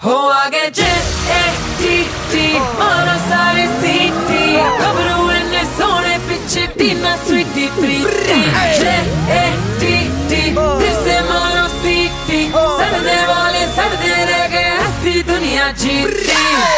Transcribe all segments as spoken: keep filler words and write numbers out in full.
हो आगे जे ए टी टी मारो सारे सीटी गबरू इन्ने सोने पिछे टीना स्वीटी प्रीति जे ए टी टी फिर से मारो सीटी सड़ने वाले सड़ने रह गए हंसी दुनिया जीती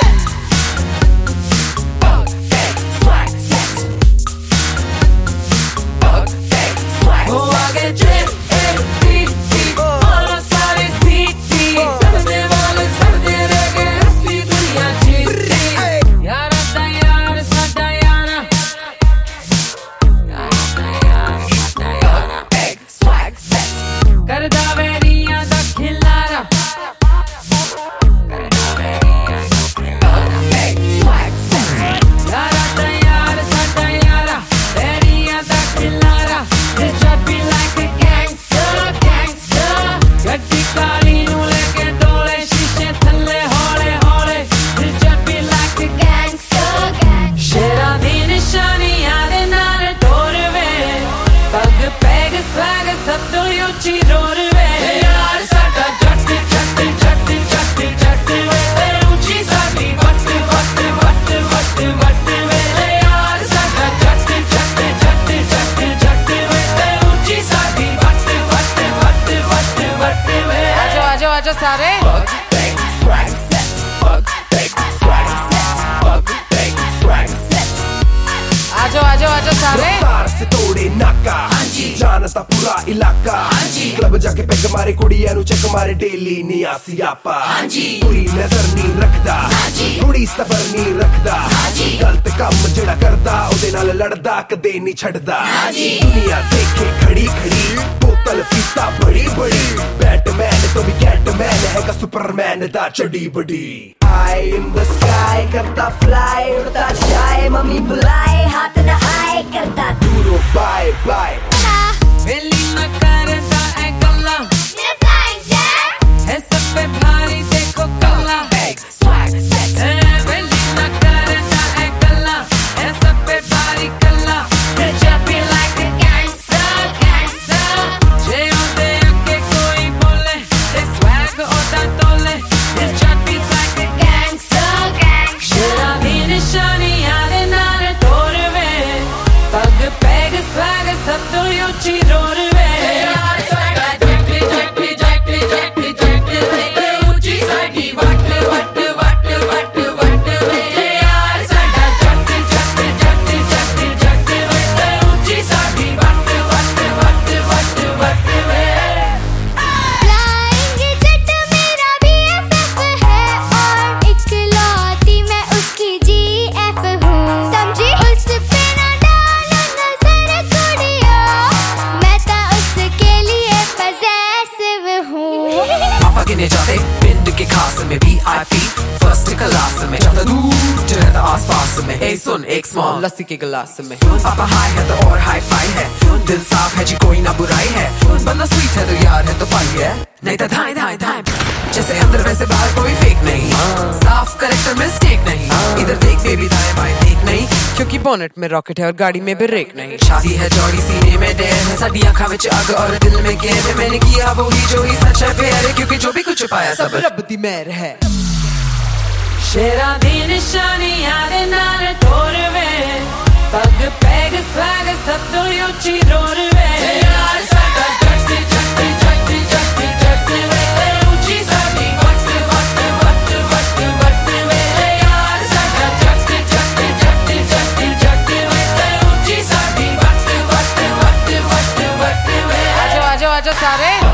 आजो सारे आजो आजो आजो सारे से तोड़े नाका जानता पूरा इलाका क्लब जाके पैग मारे कुड़ियां नु चेक मारे डेली निया सियापा पूरी नजर नहीं रखदा थोड़ी सबर नहीं रखदा गलत काम जेड़ा करदा ओदे नाल लड़दा कदे नहीं छड़दा दुनिया देखे खड़ी खड़ी बोतल पीता बड़ी बड़ी बैटमैन तो भी कैटमैन है का सुपरमैन दा चढ़ी बड़ी आई इन द स्काई करता फ्लाई उड़ता जाए मम्मी बुलाए हाथ ना आए करता दूरो बाय बाय वेली न करता है गल्ला मेरा फ्लाइंग जैट है सब पे भारी देखो कल्ला स्वैग सेट वेली न करता है गल्ला है सब पे भारी कल्ला जब भी लाइक अ गैंगस्टर गैंगस्टर जे होते अके कोई बोले ते स्वैग होता तोले जब भी लाइक अ गैंगस्टर गैंगस्टर दी निशानी याद नारे तोड़वे पग पैग स्वैग सब तो यूची जाते पिंड के खास में V I P first class में जाता दूर जो रहता आस पास में ए सुन एक स्मॉल लस्सी के गिलास में पापा हाई है तो और हाई फाई है दिल साफ है जी कोई ना बुराई है बंदा स्वीट है तो यार है तो पाई है नहीं तो धाई धाई धाई जैसे अंदर वैसे बाहर कोई फेक नहीं साफ करेक्टर मिस्टेक नहीं इधर देख बेबी दाएं बाएं देख नहीं क्योंकि बोनेट में रॉकेट है और गाड़ी में ब्रेक नहीं शादी है जौड़ी सीने में डेर है साडी आंखों में अग और दिल में गैर है मैंने किया वो ही जो ही सच है प्यार है क्योंकि जो भी कुछ पाया सब रब दी मेहर है शेरा दी निशानी याद नारे तोड़वे पग पैग स्वैग सब तो यूची रोड़वे यार साडा जट्टी जट्टी जट्टी जट्टी जट्टी वे ऊंची साडी वट वट वट वट वट वे यार साडा जट्टी जट्टी जट्टी जट्टी जट्टी वे ऊंची साडी वट वट वट वट वट वे आजो आजो आजो सारे